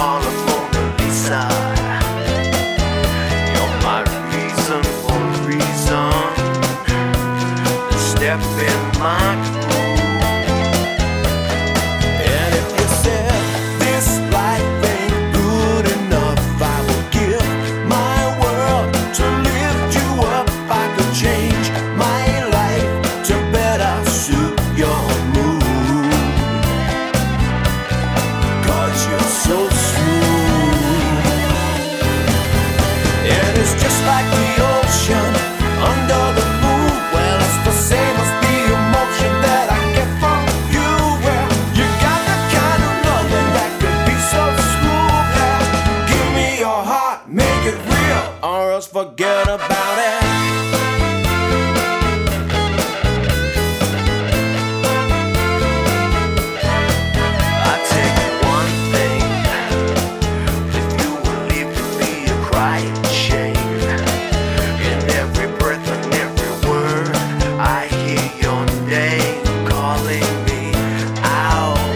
call her Mona Lisa. You're my reason for reason. Step in my groove. And if you said this life ain't good enough, I will give my world to lift you up. I could change my life to better suit your mood. 'Cause you're so smooth. And it's just like the ocean under the moon. Well, it's the same as the emotion that I get from you. Well, you got the kind of loving that could be so smooth. Yeah. Give me your heart, make it real, or else forget about it. I take one thing, with you will leave to be a crying shame. In every breath and every word, I hear your name calling me out.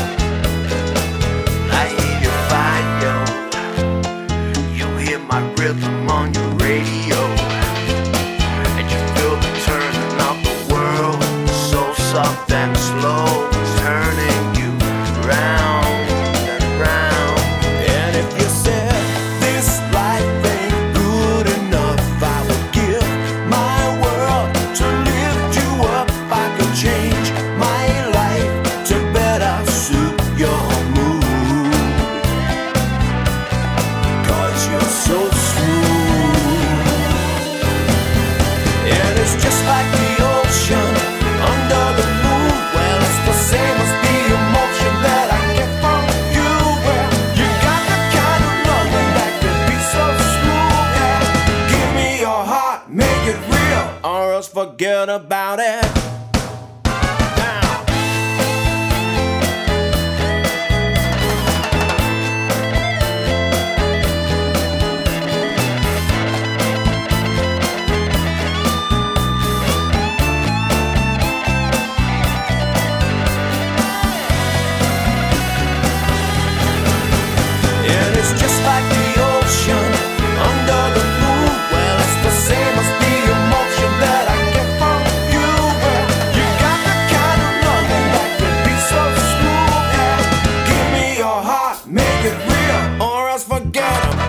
I hear your video, you hear my rhythm on your radio, and you feel the turning of the world, so soft and slow, turning you round and round. And if you said this life ain't good enough, I would give my world to lift you up. I could change my life to better suit your mood. 'Cause you're so smooth. And it's just like the ocean under the moon. Well, it's the same as the emotion that I get from you. Well, you got the kind of loving that could be so smooth. Yeah. Give me your heart, make it real, or else forget about it. Now. And it's just like the ocean under the moon. Well, it's the same as the emotion that I get from you. Well, you got the kind of loving that could be so smooth. Yeah. Give me your heart, make it real, or else forget about it.